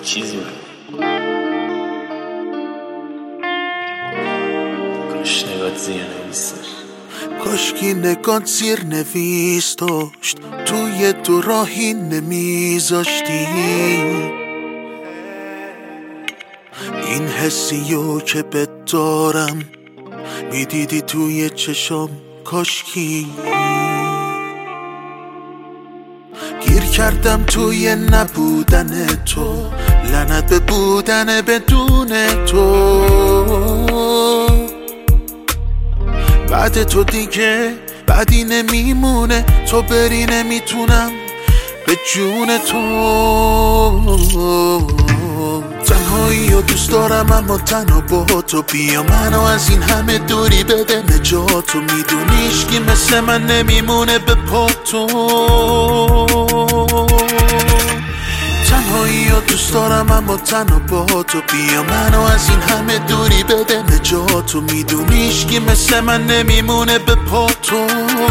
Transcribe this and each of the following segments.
چیزی من کاش نگات زیر نویس داشت، کاشکی نگات زیر نویس داشت، توی تو راهی نمیذاشتی. این حسیو که بهت دارم میدیدی توی چشام، کاشکی گیر کردم توی نبودن تو، لعنت به بودن بدون تو. بعد تو دیگه بعدی نمیمونه، تو بری نمیتونم به جون تو. تنهایی رو دوست دارم اما تنها با تو، بیا منو از این همه دوری بده نجاتو. میدونیش که مثل من نمیمونه به پاتو. تنهایی رو دوست دارم اما تنها با تو، بیا منو از این همه دوری بده نجاتو. میدونیش که مثل من نمیمونه به پاتو.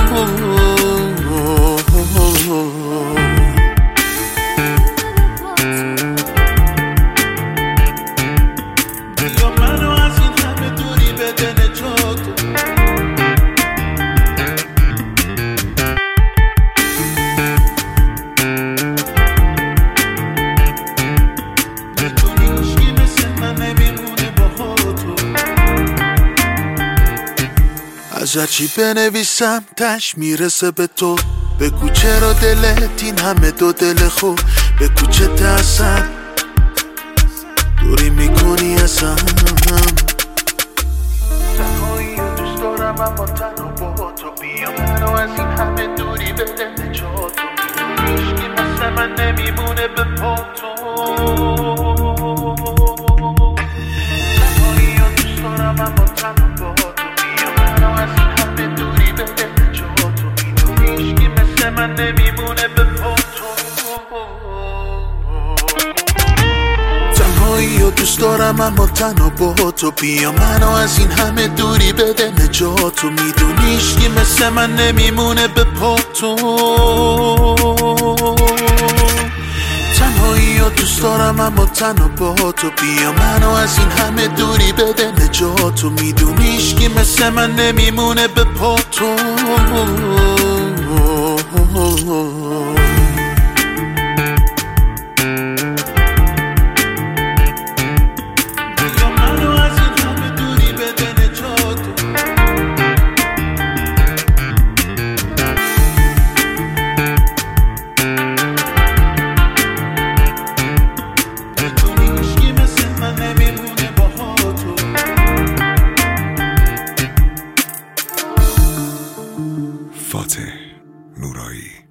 از هرچی بنویسم تش میرسه به تو. بگو چرا دلت این همه دو دل خوب، بگو چه ترسم دوری میکنی ازم. تنهایی رو دوست دارم اما تنها با تو، بیا منو از این همه دوری بده نجاتو. میدونیش که مثل من نمیمونه به پاتو. تنهایی رو دوست دارم اما تنها با تو، من نمیمونه به پاتو. تنهایی رو دوست دارم اما تنها با تو، بیا منو از این همه دوری بده نجاتو. میدونیش که مثل من نمیمونه به پاتو. تنهایی رو دوست دارم اما تنها با تو، بیا منو از این همه دوری بده نجاتو. میدونیش که مثل من نمیمونه به پاتو. فاتح نورایی